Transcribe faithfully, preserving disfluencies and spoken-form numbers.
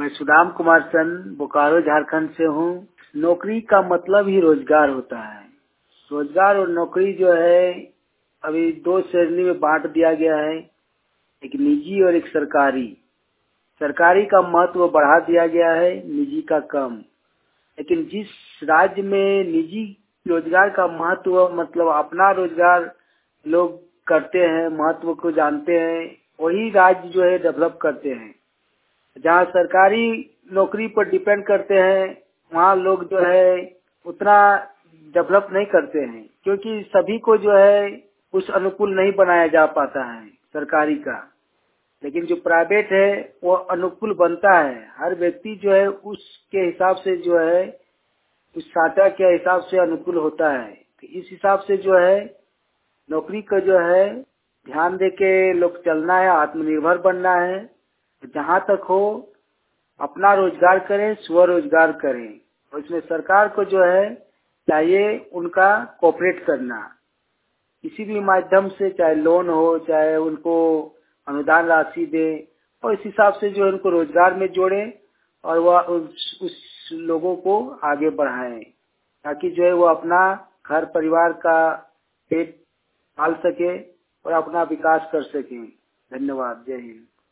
मैं सुदाम कुमार सन बोकारो झारखंड से हूँ। नौकरी का मतलब ही रोजगार होता है। रोजगार और नौकरी जो है अभी दो श्रेणी में बांट दिया गया है, एक निजी और एक सरकारी। सरकारी का महत्व बढ़ा दिया गया है, निजी का कम। लेकिन जिस राज्य में निजी रोजगार का महत्व मतलब अपना रोजगार लोग करते हैं, महत्व को जानते हैं, वही राज्य जो है डेवलप करते हैं। जहाँ सरकारी नौकरी पर डिपेंड करते हैं वहाँ लोग जो है उतना डेवलप नहीं करते हैं, क्योंकि सभी को जो है उस अनुकूल नहीं बनाया जा पाता है सरकारी का। लेकिन जो प्राइवेट है वो अनुकूल बनता है। हर व्यक्ति जो है उसके हिसाब से जो है उस साटा के हिसाब से अनुकूल होता है। तो इस हिसाब से जो है नौकरी का जो है ध्यान दे के लोग चलना है, आत्मनिर्भर बनना है। जहाँ तक हो अपना रोजगार करें, स्वरोजगार करें। और इसमें सरकार को जो है चाहिए उनका कोऑपरेट करना, किसी भी माध्यम से, चाहे लोन हो, चाहे उनको अनुदान राशि दे, और इस हिसाब से जो है उनको रोजगार में जोड़े और वह उस, उस लोगों को आगे बढ़ाएं, ताकि जो है वो अपना घर परिवार का पेट पाल सके और अपना विकास कर सकें। धन्यवाद। जय हिंद।